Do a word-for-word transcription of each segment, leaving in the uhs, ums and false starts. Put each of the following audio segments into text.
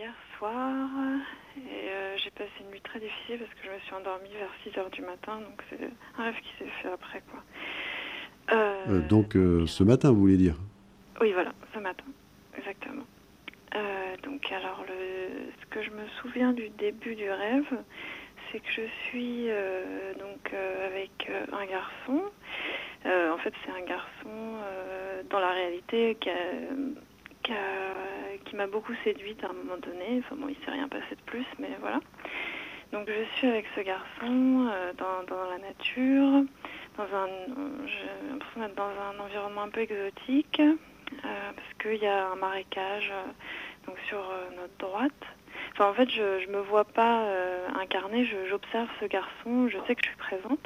hier soir et euh, j'ai passé une nuit très difficile parce que je me suis endormie vers six heures du matin, donc c'est un rêve qui s'est fait après, quoi. Euh, Euh, donc euh, ce matin, vous voulez dire? Oui, voilà, ce matin, exactement. Euh, donc alors, le, ce que je me souviens du début du rêve, c'est que je suis euh, donc euh, avec euh, un garçon. Euh, en fait, c'est un garçon euh, dans la réalité qui, a, qui, a, qui m'a beaucoup séduite à un moment donné. Enfin bon, il s'est rien passé de plus, mais voilà. Donc je suis avec ce garçon euh, dans, dans la nature, dans un, j'ai l'impression d'être dans un environnement un peu exotique, euh, parce qu'il y a un marécage euh, donc sur euh, notre droite. Enfin, en fait, je ne me vois pas euh, incarner, je, j'observe ce garçon, je sais que je suis présente.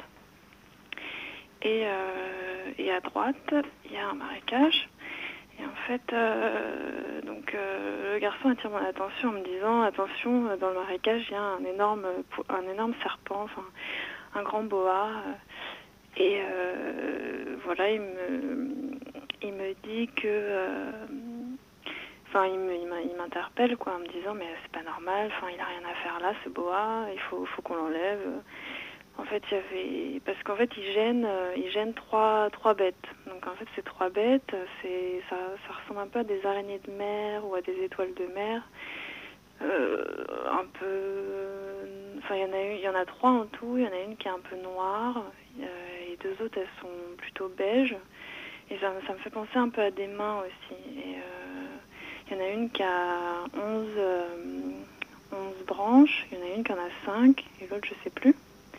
Et, euh, et à droite, il y a un marécage. Et en fait, euh, donc, euh, le garçon attire mon attention en me disant « Attention, dans le marécage, il y a un énorme, un énorme serpent, enfin, un grand boa. » Et euh, voilà, il me, il me dit que... Euh, Enfin, il, me, il m'interpelle, quoi, en me disant « Mais c'est pas normal, enfin, il a rien à faire là, ce boa, il faut, faut qu'on l'enlève. » En fait, il y avait... Parce qu'en fait, il gêne, il gêne trois, trois bêtes. Donc, en fait, ces trois bêtes, c'est, ça, ça ressemble un peu à des araignées de mer ou à des étoiles de mer. Euh, un peu... Enfin, il y en a eu, il y en a trois en tout. Il y en a une qui est un peu noire. Euh, et deux autres, elles sont plutôt beiges. Et ça, ça me fait penser un peu à des mains aussi. Et euh, il y en a une qui a onze, euh, onze branches. Il y en a une qui en a cinq. Et l'autre, je sais plus.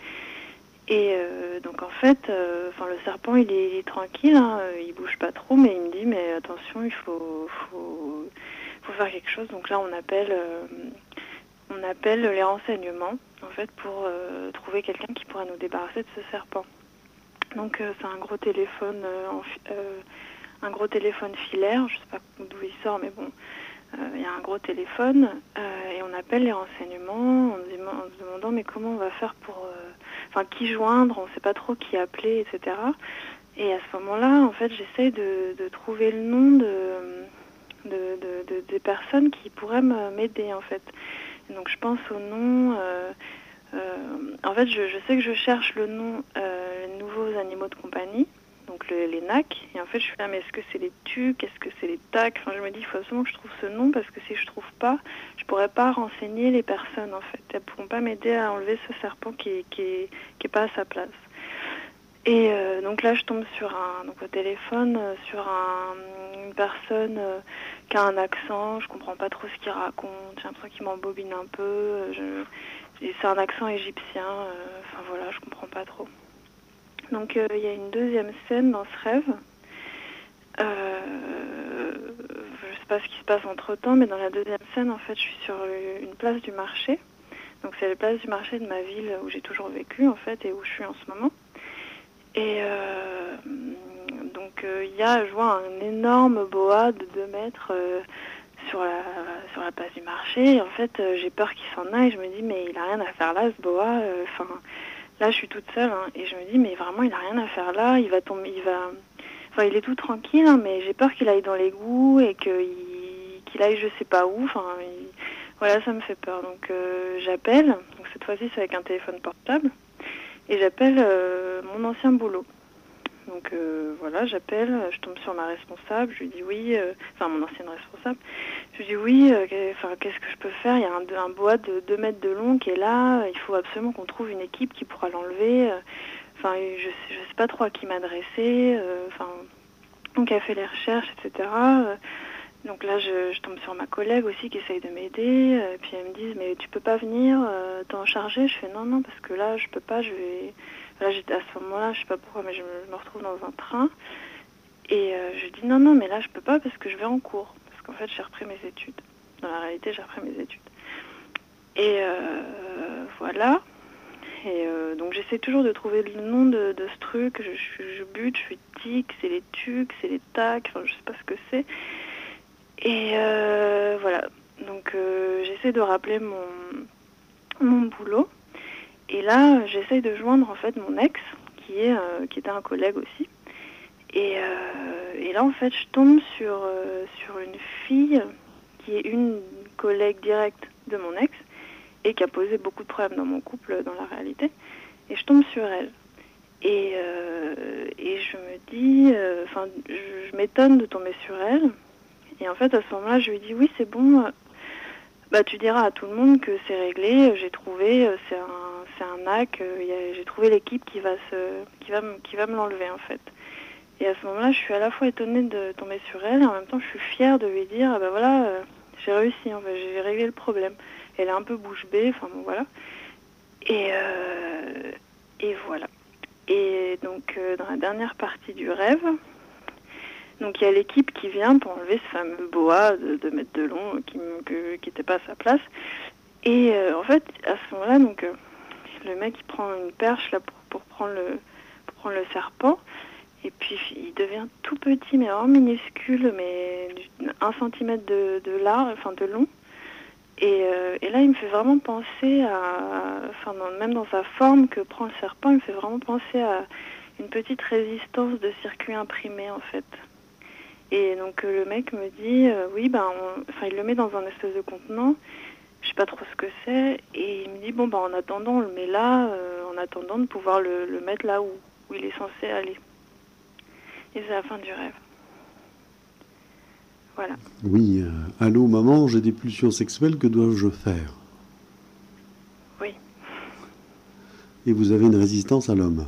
Et euh, donc en fait, euh, le serpent il est, il est tranquille, hein, il bouge pas trop, mais il me dit mais attention, il faut, faut, faut faire quelque chose. Donc là on appelle, euh, on appelle les renseignements en fait pour euh, trouver quelqu'un qui pourra nous débarrasser de ce serpent. Donc euh, c'est un gros téléphone, euh, en, euh, un gros téléphone filaire, je sais pas d'où il sort, mais bon. Il euh, y a un gros téléphone euh, et on appelle les renseignements en, en se demandant mais comment on va faire pour... Euh, enfin, qui joindre, on ne sait pas trop qui appeler, et cetera. Et à ce moment-là, en fait, j'essaye de, de trouver le nom de, de, de, de, des personnes qui pourraient m'aider, en fait. Et donc, je pense au nom... Euh, euh, en fait, je, je sais que je cherche le nom euh, les nouveaux animaux de compagnie. Donc le, les N A C, et en fait je suis là, mais est-ce que c'est les tucs, est-ce que c'est les tacs? Enfin je me dis, il faut absolument que je trouve ce nom, parce que si je trouve pas, je pourrais pas renseigner les personnes en fait. Elles pourront pas m'aider à enlever ce serpent qui est, qui est, qui est pas à sa place. Et euh, donc là je tombe sur un, donc au téléphone, euh, sur un, une personne euh, qui a un accent, je comprends pas trop ce qu'il raconte, j'ai l'impression qu'il m'embobine un peu, je, et c'est un accent égyptien, euh, enfin voilà, je comprends pas trop. Donc il euh, y a une deuxième scène dans ce rêve. Euh, je ne sais pas ce qui se passe entre temps, mais dans la deuxième scène, en fait, je suis sur une place du marché. Donc c'est la place du marché de ma ville où j'ai toujours vécu, en fait, et où je suis en ce moment. Et euh, donc il euh, y a, je vois un énorme boa de deux mètres euh, sur la sur la place du marché. Et en fait, euh, j'ai peur qu'il s'en aille. Je me dis mais il a rien à faire là, ce boa. Enfin. Euh, Là, je suis toute seule, hein, et je me dis, mais vraiment, il n'a rien à faire là, il va tomber, il va... Enfin, il est tout tranquille, hein, mais j'ai peur qu'il aille dans l'égout et qu'il, qu'il aille je sais pas où, enfin, il... voilà, ça me fait peur. Donc, euh, j'appelle, donc cette fois-ci, c'est avec un téléphone portable, et j'appelle euh, mon ancien boulot. Donc, euh, voilà, j'appelle, je tombe sur ma responsable, je lui dis oui, euh, enfin, mon ancienne responsable, je lui dis oui, euh, qu'est-ce que je peux faire? Il y a un, un boa de deux mètres de long qui est là, il faut absolument qu'on trouve une équipe qui pourra l'enlever. Enfin, je ne sais pas trop à qui m'adresser. Enfin, donc elle fait les recherches, et cetera. Donc là, je, je tombe sur ma collègue aussi qui essaye de m'aider. Puis elles me disent, mais tu peux pas venir t'en charger? Je fais non, non, parce que là, je peux pas, je vais... Là, j'étais à ce moment-là, je sais pas pourquoi, mais je me, je me retrouve dans un train. Et euh, je dis non, non, mais là, je peux pas parce que je vais en cours. Parce qu'en fait, j'ai repris mes études. Dans la réalité, j'ai repris mes études. Et euh, voilà. Et euh, donc, j'essaie toujours de trouver le nom de, de ce truc. Je, je, je bute, je suis tic, c'est les tucs, c'est les tacs, enfin, je sais pas ce que c'est. Et euh, voilà. Donc, euh, j'essaie de rappeler mon, mon boulot. Et là, j'essaie de joindre, en fait, mon ex, qui, est, euh, qui était un collègue aussi. Et, euh, et là, en fait, je tombe sur, euh, sur une fille qui est une collègue directe de mon ex et qui a posé beaucoup de problèmes dans mon couple, dans la réalité. Et je tombe sur elle. Et, euh, et je me dis, enfin, euh, je, je m'étonne de tomber sur elle. Et en fait, à ce moment-là, je lui dis, oui, c'est bon, euh, bah, tu diras à tout le monde que c'est réglé, j'ai trouvé, euh, c'est un, c'est un hack, euh, y a, j'ai trouvé l'équipe qui va, se, qui, va me, qui va me l'enlever, en fait. Et à ce moment-là, je suis à la fois étonnée de tomber sur elle, et en même temps, je suis fière de lui dire, ah bah voilà, euh, j'ai réussi, en fait, j'ai réglé le problème. Elle est un peu bouche bée, enfin bon, voilà. Et, euh, et voilà. Et donc, euh, dans la dernière partie du rêve, donc il y a l'équipe qui vient pour enlever ce fameux boa de deux mètres de long qui n'était pas à sa place. Et euh, en fait, à ce moment-là, donc euh, le mec il prend une perche là pour, pour prendre le pour prendre le serpent. Et puis il devient tout petit, mais vraiment minuscule, mais un centimètre de, de large, enfin de long. Et, euh, et là, il me fait vraiment penser à, enfin dans, même dans sa forme que prend le serpent, il me fait vraiment penser à une petite résistance de circuit imprimé en fait. Et donc euh, le mec me dit, euh, oui, ben, on... enfin il le met dans un espèce de contenant, je sais pas trop ce que c'est, et il me dit, bon, ben en attendant, on le met là, euh, en attendant de pouvoir le, le mettre là où, où il est censé aller. Et c'est la fin du rêve. Voilà. Oui, euh, allô maman, j'ai des pulsions sexuelles, que dois-je faire? Oui. Et vous avez une résistance à l'homme?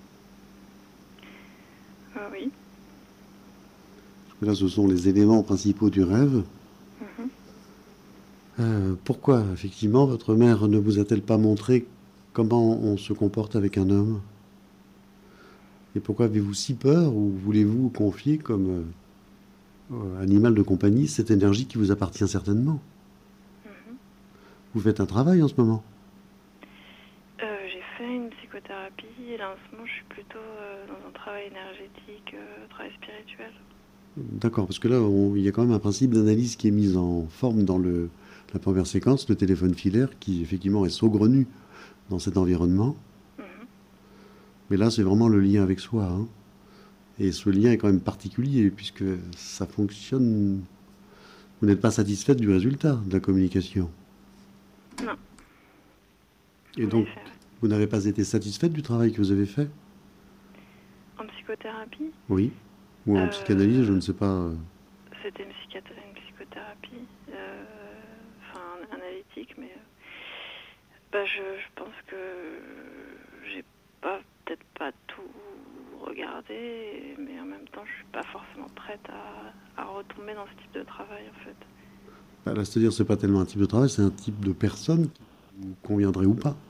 Euh, oui. Parce que là, ce sont les éléments principaux du rêve. Mm-hmm. Euh, pourquoi, effectivement, votre mère ne vous a-t-elle pas montré comment on se comporte avec un homme? Et pourquoi avez-vous si peur, ou voulez-vous confier comme euh, animal de compagnie cette énergie qui vous appartient certainement? Mm-hmm. Vous faites un travail en ce moment? euh, J'ai fait une psychothérapie et là en ce moment je suis plutôt euh, dans un travail énergétique, euh, travail spirituel. D'accord, parce que là, on, il y a quand même un principe d'analyse qui est mis en forme dans le, la première séquence, le téléphone filaire, qui effectivement est saugrenu dans cet environnement. Mm-hmm. Mais là, c'est vraiment le lien avec soi. Hein. Et ce lien est quand même particulier, puisque ça fonctionne. Vous n'êtes pas satisfaite du résultat de la communication. Non. Et En donc, effet, ouais. vous n'avez pas été satisfaite du travail que vous avez fait? En psychothérapie? Oui. Ou en euh, psychanalyse, je ne sais pas. C'était une, psychiat- une psychothérapie, euh, enfin analytique, mais euh, bah, je, je pense que j'ai pas peut-être pas tout regardé, mais en même temps je suis pas forcément prête à, à retomber dans ce type de travail en fait. Bah, là, c'est-à-dire, c'est pas tellement un type de travail, c'est un type de personne qui vous conviendrait ou pas.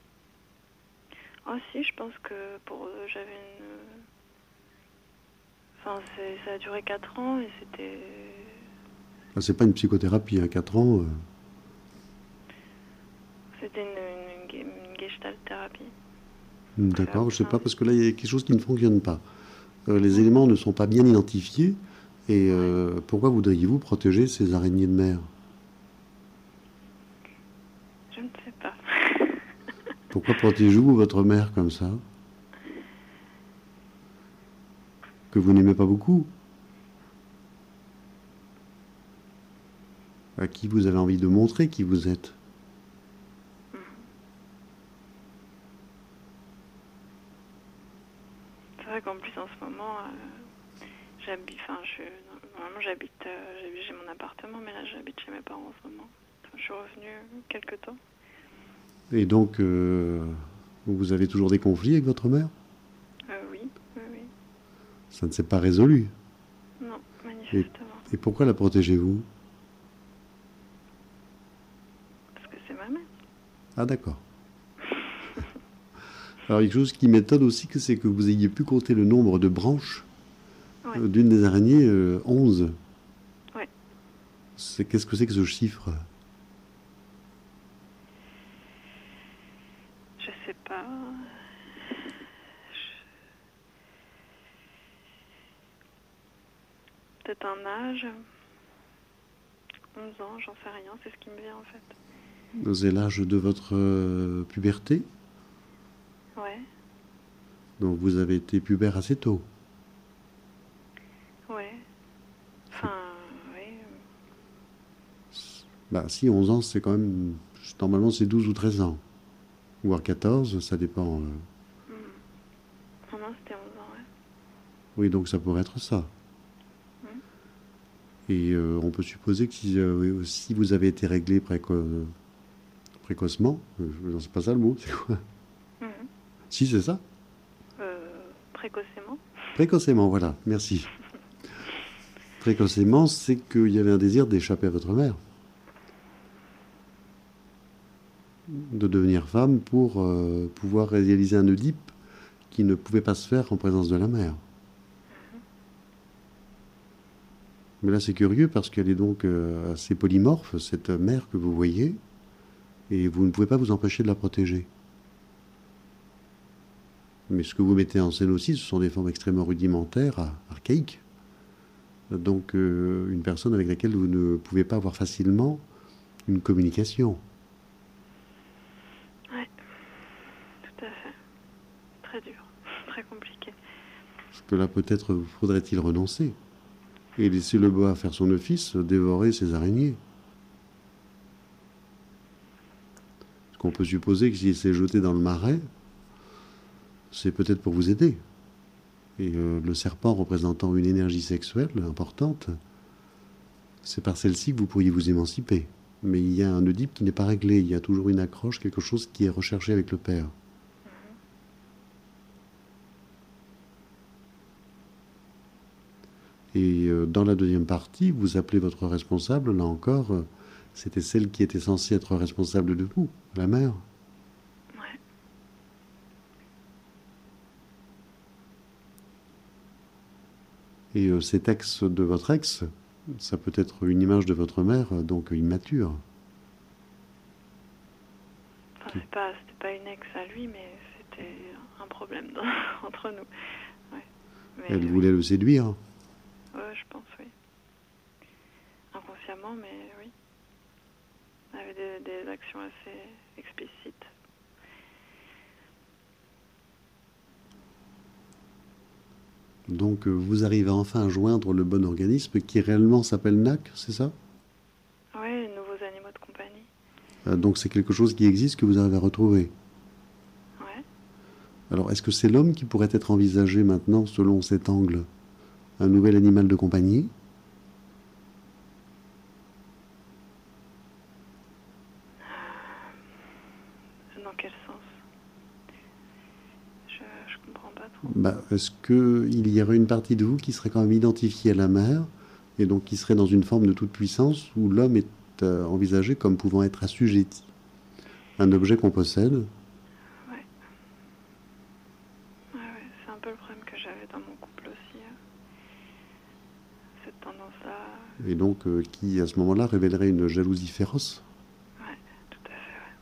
Ah si, je pense que pour eux, j'avais une... Enfin, c'est, ça a duré quatre ans et c'était... Bah, c'est pas une psychothérapie, à hein, quatre ans. Euh... C'était une, une, une gestalt thérapie. D'accord, je sais pas, parce que là, il y a quelque chose qui ne fonctionne pas. Euh, les éléments ne sont pas bien identifiés. Et euh, pourquoi voudriez-vous protéger ces araignées de mer? Je ne sais pas. Pourquoi protégez-vous votre mère comme ça? Que vous n'aimez pas beaucoup? À qui vous avez envie de montrer qui vous êtes? C'est vrai qu'en plus en ce moment, euh, j'habite, enfin, je, normalement j'habite, euh, j'habite, j'ai mon appartement, mais là j'habite chez mes parents en ce moment. Enfin, je suis revenue quelque temps. Et donc, euh, vous avez toujours des conflits avec votre mère? Euh, oui, oui, oui. Ça ne s'est pas résolu. Non, manifestement. Et, et pourquoi la protégez-vous? Parce que c'est ma mère. Ah d'accord. Alors, il y a quelque chose qui m'étonne aussi, que c'est que vous ayez pu compter le nombre de branches Ouais. euh, d'une des araignées, euh, onze. Ouais. C'est, qu'est-ce que c'est que ce chiffre? Je sais pas. Je... Peut-être un âge. onze ans, j'en sais rien, c'est ce qui me vient en fait. C'est l'âge de votre euh, puberté? Ouais. Donc vous avez été pubère assez tôt. Ouais. Enfin, oui. Bah si, onze ans, c'est quand même... Normalement, c'est douze ou treize ans. Voire quatorze, ça dépend. euh. Hmm. Non, non, c'était onze ans, ouais. Oui, donc ça pourrait être ça. Hmm. Et euh, on peut supposer que si, euh, si vous avez été réglé préco- précocement, euh, non, c'est pas ça le mot, c'est quoi? Mhm. Si, c'est ça. Euh, précocement. Précocement, voilà, merci. Précocement, c'est qu'il y avait un désir d'échapper à votre mère, de devenir femme pour euh, pouvoir réaliser un Oedipe qui ne pouvait pas se faire en présence de la mère. Mais là, c'est curieux parce qu'elle est donc euh, assez polymorphe, cette mère que vous voyez, et vous ne pouvez pas vous empêcher de la protéger. Mais ce que vous mettez en scène aussi, ce sont des formes extrêmement rudimentaires, ar- archaïques. Donc, euh, une personne avec laquelle vous ne pouvez pas avoir facilement une communication. Ouais, tout à fait. Très dur, très compliqué. Parce que là, peut-être faudrait-il renoncer et laisser le boa faire son office, dévorer ses araignées. Parce qu'on peut supposer que s'il s'est jeté dans le marais, c'est peut-être pour vous aider. Et euh, le serpent représentant une énergie sexuelle importante, c'est par celle-ci que vous pourriez vous émanciper. Mais il y a un Oedipe qui n'est pas réglé, il y a toujours une accroche, quelque chose qui est recherché avec le père. Et euh, dans la deuxième partie, vous appelez votre responsable, là encore, euh, c'était celle qui était censée être responsable de vous, la mère. Ouais. Et euh, cet ex de votre ex, ça peut être une image de votre mère, euh, donc immature. Enfin, Qui- c'est pas, c'était pas une ex à lui, mais c'était un problème dans- entre nous. Ouais. Mais Elle oui. voulait le séduire. Ouais, je pense, oui. Inconsciemment, mais oui. Elle avait des, des actions assez explicites. Donc euh, vous arrivez enfin à joindre le bon organisme qui réellement s'appelle N A C, c'est ça? Oui, nouveaux animaux de compagnie. Euh, Donc c'est quelque chose qui existe que vous arrivez à retrouver. Ouais. Alors est-ce que c'est l'homme qui pourrait être envisagé maintenant selon cet angle? Un nouvel animal de compagnie? Dans quel sens? Je, je comprends pas trop. Bah, est-ce qu'il y aurait une partie de vous qui serait quand même identifiée à la mère et donc qui serait dans une forme de toute puissance où l'homme est euh, envisagé comme pouvant être assujetti à un objet qu'on possède? Ouais. Ouais, ouais. C'est un peu le problème que j'avais dans mon couple aussi. euh. Cette tendance-là. Et donc euh, qui à ce moment-là révélerait une jalousie féroce Ouais, tout à fait, ouais.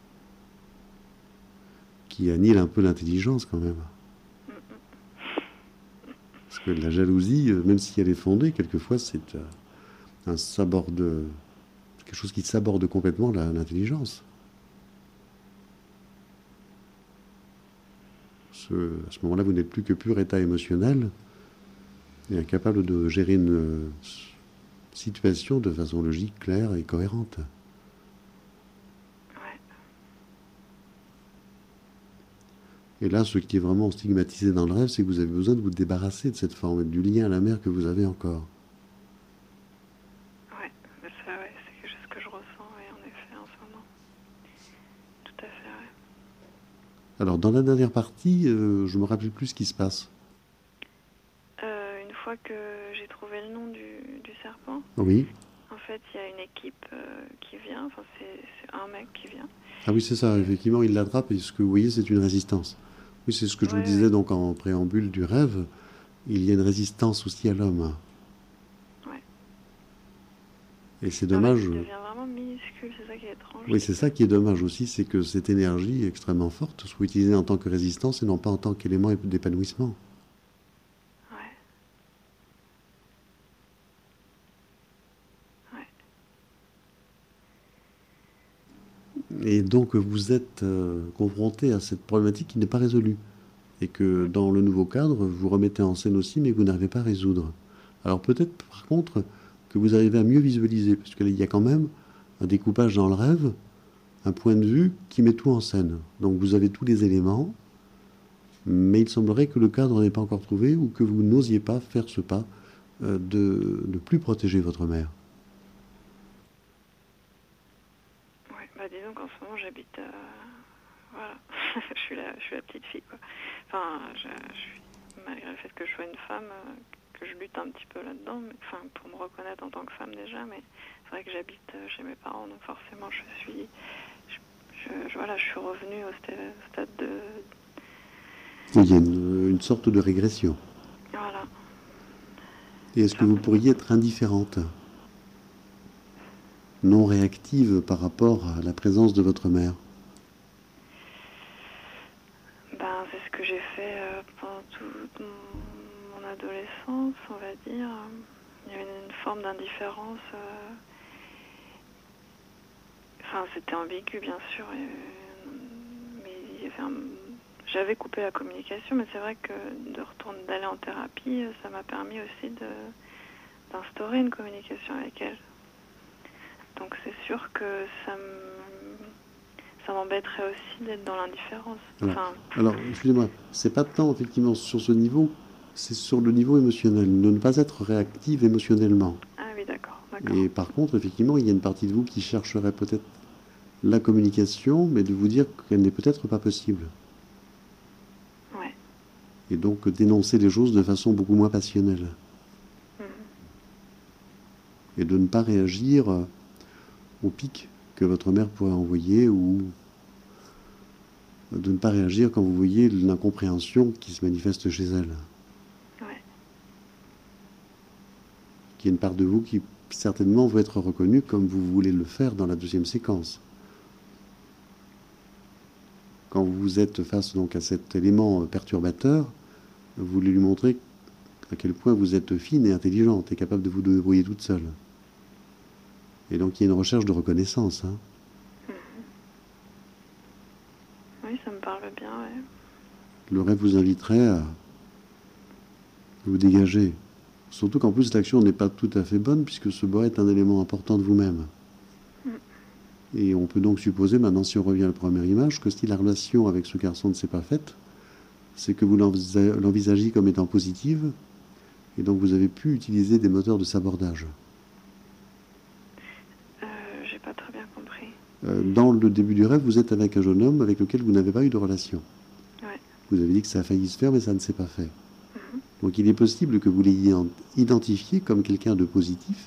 qui annihile un peu l'intelligence quand même. Mm, mm. Parce que la jalousie, euh, même si elle est fondée, quelquefois c'est euh, un saborde, quelque chose qui saborde complètement la- l'intelligence. Ce- à ce moment-là, vous n'êtes plus que pur état émotionnel et incapable de gérer une euh, situation de façon logique, claire et cohérente. Ouais. Et là, ce qui est vraiment stigmatisé dans le rêve, c'est que vous avez besoin de vous débarrasser de cette forme, du lien à la mère que vous avez encore. Ouais, mais ça, ouais, c'est quelque chose que je ressens, ouais, en effet, en ce moment. Tout à fait, ouais. Alors, dans la dernière partie, euh, je me rappelle plus ce qui se passe. Euh, une fois que j'ai trouvé le nom du, du serpent, Oui. en fait, il y a une équipe euh, qui vient, enfin, c'est c'est un mec qui vient. Ah oui, c'est ça, effectivement, il l'attrape et ce que vous voyez, c'est une résistance. Oui, c'est ce que je vous Ouais, disais ouais. donc en préambule du rêve. Il y a une résistance aussi à l'homme. Ouais. Et c'est En fait, dommage. il devient vraiment minuscule, c'est ça qui est étrange. Oui, c'est ça qui est dommage aussi, c'est que cette énergie extrêmement forte soit utilisée en tant que résistance et non pas en tant qu'élément d'épanouissement. Ouais. Ouais. Et donc vous êtes euh, confronté à cette problématique qui n'est pas résolue. Et que dans le nouveau cadre, vous remettez en scène aussi, mais que vous n'arrivez pas à résoudre. Alors peut-être par contre que vous arrivez à mieux visualiser, parce qu'il y a quand même un découpage dans le rêve, un point de vue qui met tout en scène. Donc vous avez tous les éléments, mais il semblerait que le cadre n'est pas encore trouvé ou que vous n'osiez pas faire ce pas euh, de ne plus protéger votre mère. Oui, bah disons qu'en ce moment j'habite... Euh, voilà, je, suis la, je suis la petite fille, quoi. Enfin, je, je suis, malgré le fait que je sois une femme, euh, que je lutte un petit peu là-dedans, mais, enfin, pour me reconnaître en tant que femme déjà, mais c'est vrai que j'habite euh, chez mes parents, donc forcément je suis... Je, je, je, voilà, je suis revenue au stade, au stade de... Il y a une, une sorte de régression. Voilà. Et est-ce que vous pourriez être indifférente, non réactive par rapport à la présence de votre mère? Ben, c'est ce que j'ai fait euh, pendant toute mon, mon adolescence, on va dire. Il y avait une, une forme d'indifférence. Euh... Enfin, c'était ambigu, bien sûr. Et, mais il y avait un... J'avais coupé la communication, mais c'est vrai que de retourner, d'aller en thérapie, ça m'a permis aussi de, d'instaurer une communication avec elle. Donc c'est sûr que ça me... ça m'embêterait aussi d'être dans l'indifférence. Alors, enfin... alors excusez-moi, c'est pas tant effectivement sur ce niveau, c'est sur le niveau émotionnel, de ne pas être réactive émotionnellement. Ah oui, d'accord, d'accord. Et par contre, effectivement, il y a une partie de vous qui chercherait peut-être la communication, mais de vous dire qu'elle n'est peut-être pas possible. Ouais. Et donc dénoncer les choses de façon beaucoup moins passionnelle. Mmh. Et de ne pas réagir au pic que votre mère pourrait envoyer, ou de ne pas réagir quand vous voyez l'incompréhension qui se manifeste chez elle. Ouais. Qu'il y a une part de vous qui certainement veut être reconnue comme vous voulez le faire dans la deuxième séquence. Quand vous êtes face donc à cet élément perturbateur, vous voulez lui montrer à quel point vous êtes fine et intelligente et capable de vous débrouiller toute seule. Et donc il y a une recherche de reconnaissance. Hein. Mmh. Oui, ça me parle bien, ouais. Le rêve vous inviterait à vous dégager. Surtout qu'en plus l'action n'est pas tout à fait bonne puisque ce bois est un élément important de vous-même. Mmh. Et on peut donc supposer, maintenant si on revient à la première image, que si la relation avec ce garçon ne s'est pas faite, c'est que vous l'envisagez comme étant positive, et donc vous avez pu utiliser des moteurs de sabordage. Euh, j'ai pas très bien compris. Euh, dans le début du rêve, vous êtes avec un jeune homme avec lequel vous n'avez pas eu de relation. Ouais. Vous avez dit que ça a failli se faire, mais ça ne s'est pas fait. Mmh. Donc il est possible que vous l'ayez identifié comme quelqu'un de positif,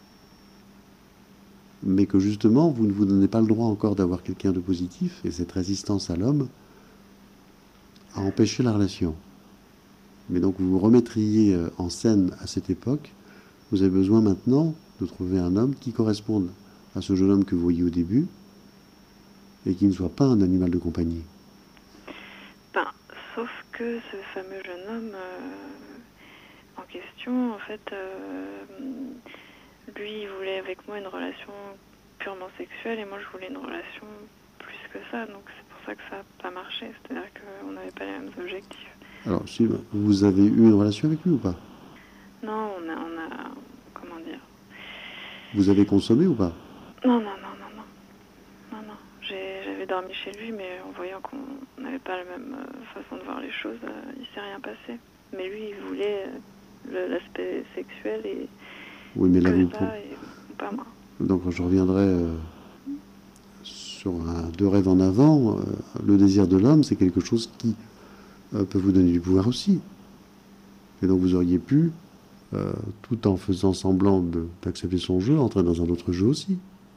mais que justement, vous ne vous donnez pas le droit encore d'avoir quelqu'un de positif, et cette résistance à l'homme a empêché la relation. Mais donc vous vous remettriez en scène à cette époque. Vous avez besoin maintenant de trouver un homme qui corresponde à ce jeune homme que vous voyez au début, et qui ne soit pas un animal de compagnie. Ben, sauf que ce fameux jeune homme euh, en question, en fait, euh, lui, il voulait avec moi une relation purement sexuelle, et moi, je voulais une relation plus que ça. Donc, c'est pour ça que ça n'a pas marché. C'est-à-dire qu'on n'avait pas les mêmes objectifs. Alors, si vous avez eu une relation avec lui ou pas? Non, on a, on a... Comment dire? Vous avez consommé ou pas? Non, non, non, non, non. Non, non. J'avais dormi chez lui, mais en voyant qu'on n'avait pas la même euh, façon de voir les choses, euh, il s'est rien passé. Mais lui, il voulait euh, l'aspect sexuel et oui, mais là, que vous... ça, et pas moi. Donc, je reviendrai euh, sur un, deux rêves en avant. Euh, le désir de l'homme, c'est quelque chose qui euh, peut vous donner du pouvoir aussi. Et donc, vous auriez pu, euh, tout en faisant semblant d'accepter son jeu, entrer dans un autre jeu aussi.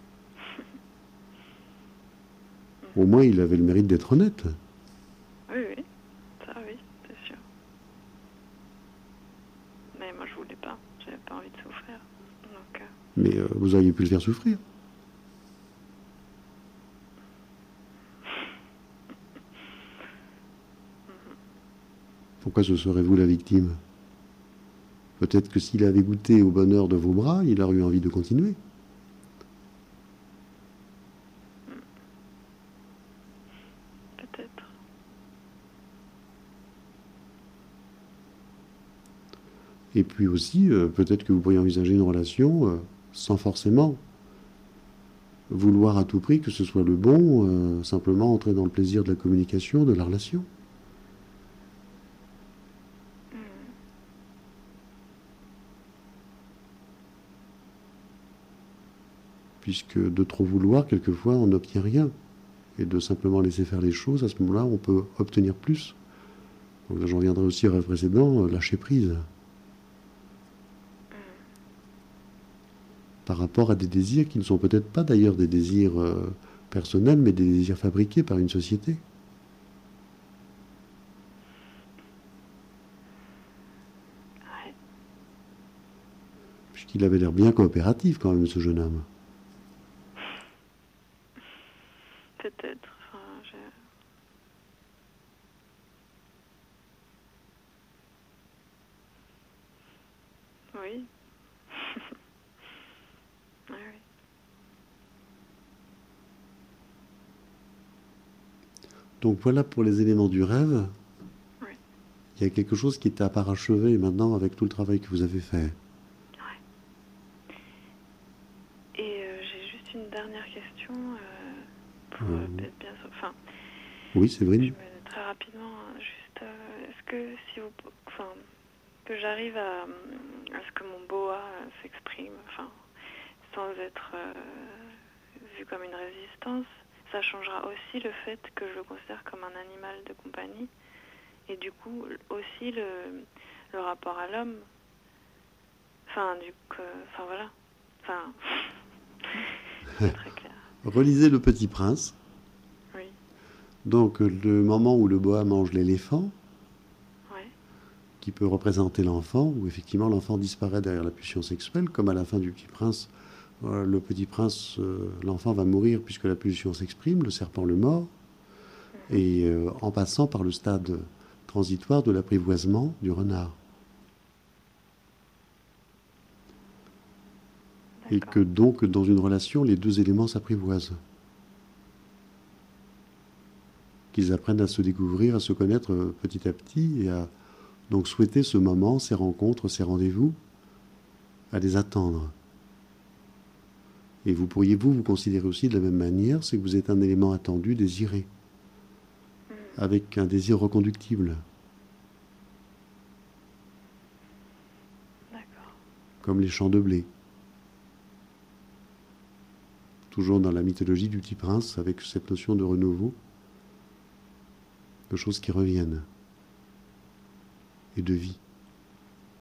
Au moins, il avait le mérite d'être honnête. Oui, oui. Ça, oui, c'est sûr. Mais moi, je voulais pas. J'avais pas envie de souffrir. Donc, euh... Mais euh, vous auriez pu le faire souffrir. Pourquoi ce serez vous la victime? Peut-être que s'il avait goûté au bonheur de vos bras, il aurait eu envie de continuer. Peut-être. Et puis aussi, euh, peut-être que vous pourriez envisager une relation euh, sans forcément vouloir à tout prix que ce soit le bon, euh, simplement entrer dans le plaisir de la communication, de la relation. Mm. Puisque de trop vouloir, quelquefois, on n'obtient rien. Et de simplement laisser faire les choses, à ce moment-là, on peut obtenir plus. Donc là, j'en reviendrai aussi au rêve précédent, euh, lâcher prise. Mm. Par rapport à des désirs qui ne sont peut-être pas d'ailleurs des désirs euh, personnels, mais des désirs fabriqués par une société. Ouais, Puisqu'il avait l'air bien coopératif quand même, ce jeune homme. peut-être. Enfin, je... Oui. Oui, oui. Donc voilà pour les éléments du rêve. Oui. Il y a quelque chose qui est à parachever maintenant avec tout le travail que vous avez fait. Ouais. Et euh, j'ai juste une dernière question euh, pour Euh, euh, être bien sûr. Enfin, oui, je Séverine. me très rapidement, hein, juste, euh, est-ce que si vous, enfin, que j'arrive à, à ce que mon boa euh, s'exprime, enfin, sans être euh, vu comme une résistance, ça changera aussi le fait que je le considère comme un animal de compagnie, et du coup aussi le, le rapport à l'homme. Enfin, du coup, enfin voilà. Enfin, c'est très clair. Relisez Le Petit Prince. Oui. Donc le moment où le boa mange l'éléphant, Ouais. qui peut représenter l'enfant, où effectivement l'enfant disparaît derrière la pulsion sexuelle, comme à la fin du Petit Prince. Euh, le Petit Prince, euh, l'enfant va mourir puisque la pulsion s'exprime, le serpent le mord, Mhm. et euh, en passant par le stade transitoire de l'apprivoisement du renard. Et D'accord. que donc dans une relation, les deux éléments s'apprivoisent. Qu'ils apprennent à se découvrir, à se connaître euh, petit à petit, et à donc souhaiter ce moment, ces rencontres, ces rendez-vous, à les attendre. Et vous pourriez vous vous considérer aussi de la même manière, c'est que vous êtes un élément attendu, désiré, Mhm. avec un désir reconductible, D'accord. comme les champs de blé. Toujours dans la mythologie du Petit Prince, avec cette notion de renouveau, de choses qui reviennent, et de vie.